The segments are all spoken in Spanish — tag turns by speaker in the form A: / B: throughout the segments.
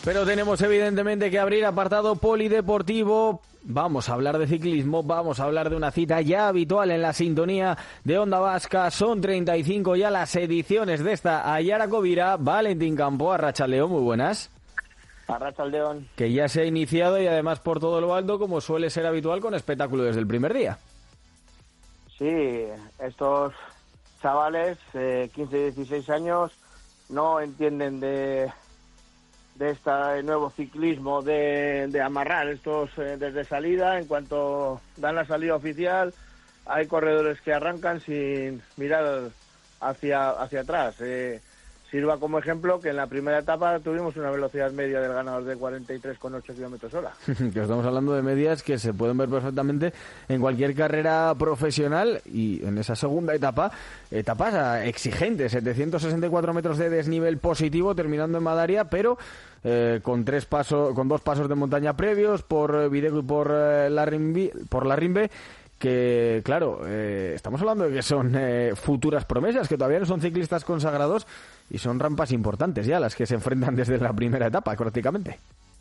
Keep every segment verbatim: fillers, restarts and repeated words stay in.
A: Pero tenemos evidentemente que abrir apartado polideportivo. Vamos a hablar de ciclismo, vamos a hablar de una cita ya habitual en la sintonía de Onda Vasca. Son treinta y cinco ya las ediciones de esta Ayara-Covira. Valentín Campo, Arratsaldeon, muy buenas.
B: Arratsaldeon.
A: Que ya se ha iniciado y además por todo lo alto, como suele ser habitual, con espectáculo desde el primer día.
B: Sí, estos chavales, eh, quince y dieciséis años, no entienden de... de este nuevo ciclismo de, de amarrar estos eh, desde salida. En cuanto dan la salida oficial, hay corredores que arrancan sin mirar hacia hacia atrás. Eh, sirva como ejemplo que en la primera etapa tuvimos una velocidad media del ganador de cuarenta y tres coma ocho kilómetros hora.
A: Que estamos hablando de medias que se pueden ver perfectamente en cualquier carrera profesional, y en esa segunda etapa, etapas exigentes, setecientos sesenta y cuatro metros de desnivel positivo, terminando en Madaria, pero eh, con tres pasos, con dos pasos de montaña previos por Videco y por eh, Larrimbe, por Larrimbe, que claro, eh, estamos hablando de que son eh, futuras promesas, que todavía no son ciclistas consagrados, y son rampas importantes ya las que se enfrentan desde la primera etapa prácticamente.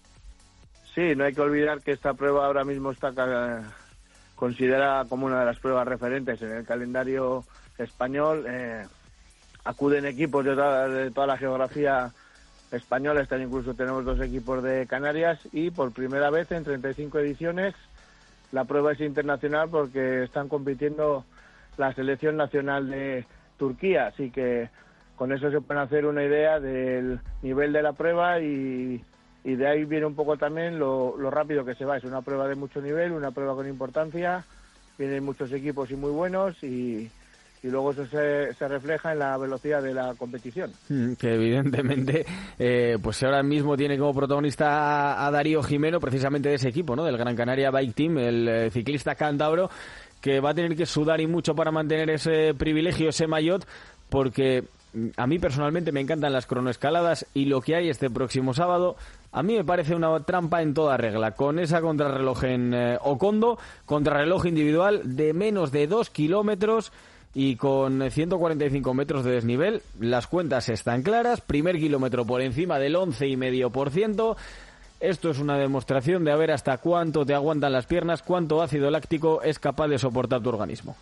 B: Sí, no hay que olvidar que esta prueba ahora mismo está eh, considerada como una de las pruebas referentes en el calendario español. Eh, acuden equipos de toda, de toda la geografía española, están incluso tenemos dos equipos de Canarias, y por primera vez en treinta y cinco ediciones la prueba es internacional porque están compitiendo la selección nacional de Turquía, así que con eso se pueden hacer una idea del nivel de la prueba, y, y de ahí viene un poco también lo, lo rápido que se va. Es una prueba de mucho nivel, una prueba con importancia, vienen muchos equipos y muy buenos, y, y luego eso se, se refleja en la velocidad de la competición.
A: Que evidentemente eh, pues ahora mismo tiene como protagonista a, a Darío Jimeno, precisamente de ese equipo, ¿no? Del Gran Canaria Bike Team, el eh, ciclista cántabro, que va a tener que sudar y mucho para mantener ese privilegio, ese maillot, porque a mí personalmente me encantan las cronoescaladas, y lo que hay este próximo sábado a mí me parece una trampa en toda regla, con esa contrarreloj en eh, Ocondo, contrarreloj individual de menos de dos kilómetros y con ciento cuarenta y cinco metros de desnivel. Las cuentas están claras, primer kilómetro por encima del once coma cinco por ciento. Esto es una demostración de a ver hasta cuánto te aguantan las piernas, cuánto ácido láctico es capaz de soportar tu organismo.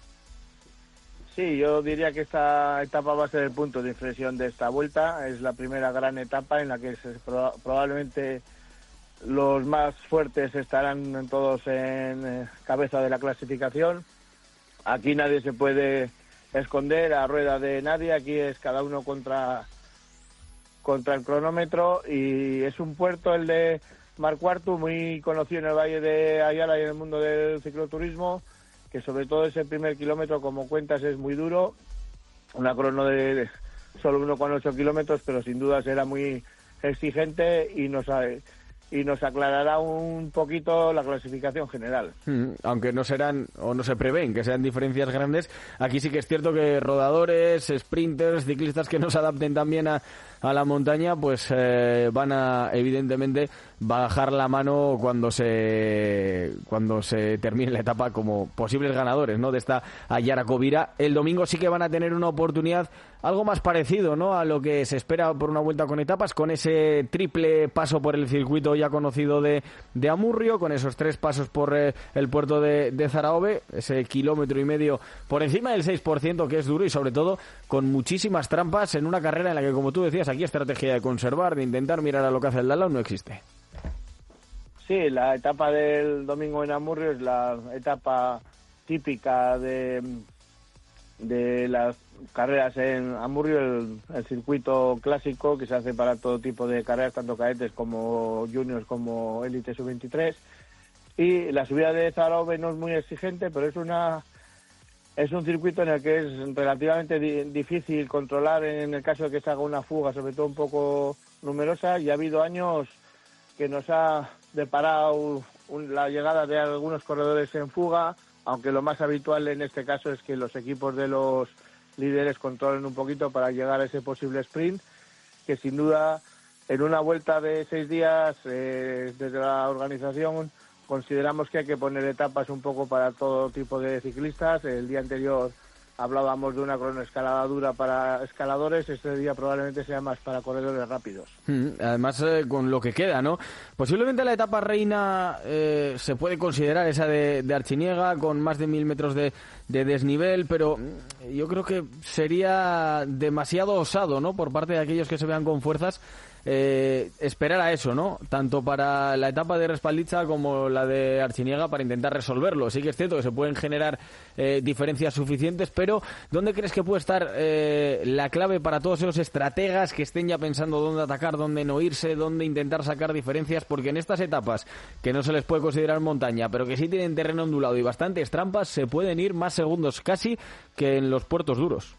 B: Sí, yo diría que esta etapa va a ser el punto de inflexión de esta vuelta. Es la primera gran etapa en la que se, probablemente los más fuertes estarán todos en eh, cabeza de la clasificación. Aquí nadie se puede esconder a rueda de nadie, aquí es cada uno contra, contra el cronómetro, y es un puerto, el de Marcuartu, muy conocido en el Valle de Ayala y en el mundo del cicloturismo, que sobre todo ese primer kilómetro, como cuentas, es muy duro, una crono de solo uno coma ocho kilómetros, pero sin duda será muy exigente y nos, y nos aclarará un poquito la clasificación general.
A: Mm, aunque no serán, o no se prevén que sean diferencias grandes, aquí sí que es cierto que rodadores, sprinters, ciclistas que no se adapten también a, a la montaña, pues eh, van a, evidentemente, bajar la mano cuando se cuando se termine la etapa como posibles ganadores, ¿no?, de esta Ayara-Covira. El domingo sí que van a tener una oportunidad algo más parecido, ¿no?, a lo que se espera por una vuelta con etapas, con ese triple paso por el circuito ya conocido de, de Amurrio, con esos tres pasos por eh, el puerto de, de Zaraove, ese kilómetro y medio por encima del seis por ciento, que es duro, y sobre todo con muchísimas trampas en una carrera en la que, como tú decías, aquí estrategia de conservar, de intentar mirar a lo que hace el de al lado, no existe.
B: Sí, la etapa del domingo en Amurrio es la etapa típica de, de las carreras en Amurrio, el, el circuito clásico que se hace para todo tipo de carreras, tanto cadetes como juniors como élite sub veintitrés. Y la subida de Zaraove no es muy exigente, pero es una es un circuito en el que es relativamente di- difícil controlar en el caso de que se haga una fuga, sobre todo un poco numerosa, y ha habido años que nos ha deparado un, la llegada de algunos corredores en fuga, aunque lo más habitual en este caso es que los equipos de los líderes controlen un poquito para llegar a ese posible sprint, que sin duda en una vuelta de seis días eh, desde la organización consideramos que hay que poner etapas un poco para todo tipo de ciclistas. El día anterior hablábamos de una cronoescalada dura para escaladores, este día probablemente sea más para corredores rápidos.
A: Además, eh, con lo que queda, ¿no? Posiblemente la etapa reina eh, se puede considerar esa de, de Artziniega, con más de mil metros de, de desnivel, pero yo creo que sería demasiado osado, ¿no?, por parte de aquellos que se vean con fuerzas, eh, esperar a eso, ¿no?, tanto para la etapa de Respalditza como la de Artziniega, para intentar resolverlo. Sí que es cierto que se pueden generar eh, diferencias suficientes, pero ¿dónde crees que puede estar eh, la clave para todos esos estrategas que estén ya pensando dónde atacar, dónde no irse, dónde intentar sacar diferencias? Porque en estas etapas, que no se les puede considerar montaña, pero que sí tienen terreno ondulado y bastantes trampas, se pueden ir más segundos casi que en los puertos duros.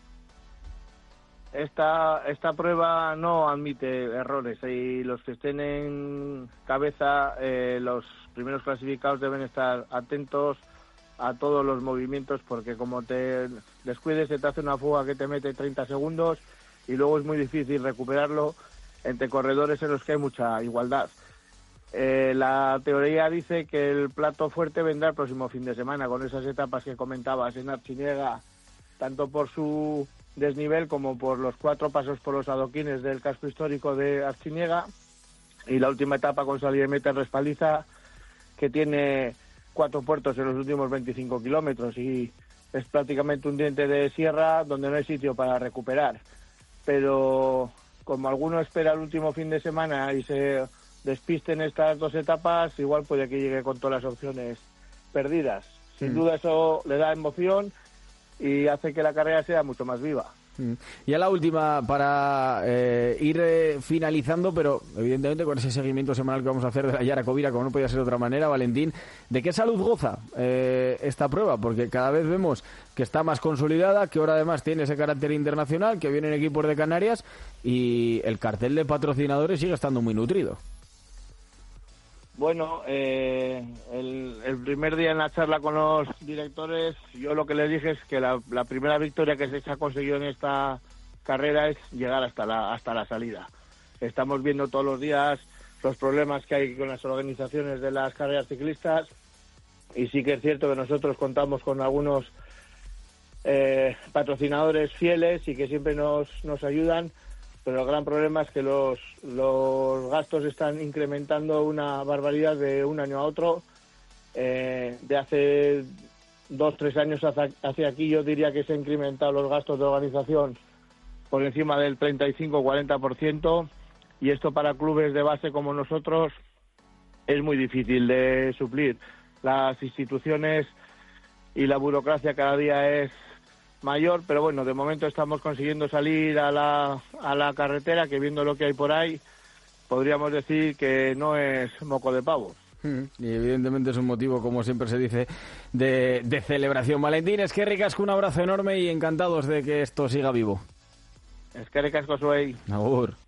B: Esta, esta prueba no admite errores y los que estén en cabeza, eh, los primeros clasificados deben estar atentos a todos los movimientos, porque como te descuides se te hace una fuga que te mete treinta segundos y luego es muy difícil recuperarlo entre corredores en los que hay mucha igualdad. Eh, la teoría dice que el plato fuerte vendrá el próximo fin de semana, con esas etapas que comentabas en Artziniega, tanto por su desnivel como por los cuatro pasos por los adoquines del casco histórico de Artziniega, y la última etapa con salida y meta en Respalditza, que tiene cuatro puertos en los últimos veinticinco kilómetros y es prácticamente un diente de sierra donde no hay sitio para recuperar. Pero como alguno espera el último fin de semana y se despiste en estas dos etapas, igual puede que llegue con todas las opciones perdidas. Sin mm. duda eso le da emoción y hace que la carrera sea mucho más viva.
A: Y a la última, para eh, ir eh, finalizando, pero evidentemente con ese seguimiento semanal que vamos a hacer de la Yara Covira, como no podía ser de otra manera, Valentín, ¿de qué salud goza eh, esta prueba? Porque cada vez vemos que está más consolidada, que ahora además tiene ese carácter internacional, que vienen equipos de Canarias y el cartel de patrocinadores sigue estando muy nutrido.
B: Bueno, eh, el, el primer día en la charla con los directores, yo lo que les dije es que la, la primera victoria que se ha conseguido en esta carrera es llegar hasta la, hasta la salida. Estamos viendo todos los días los problemas que hay con las organizaciones de las carreras ciclistas y sí que es cierto que nosotros contamos con algunos eh, patrocinadores fieles y que siempre nos, nos ayudan, pero el gran problema es que los, los gastos están incrementando una barbaridad de un año a otro. Eh, de hace dos, tres años hacia, hacia aquí yo diría que se han incrementado los gastos de organización por encima del treinta y cinco a cuarenta por ciento, y esto para clubes de base como nosotros es muy difícil de suplir. Las instituciones y la burocracia cada día es mayor, pero bueno, de momento estamos consiguiendo salir a la, a la carretera, que viendo lo que hay por ahí, podríamos decir que no es moco de pavo.
A: Y evidentemente es un motivo, como siempre se dice, de, de celebración. Valentín, es que ricasco, un abrazo enorme y encantados de que esto siga vivo.
B: Es que ricasco, soy.
A: Agur.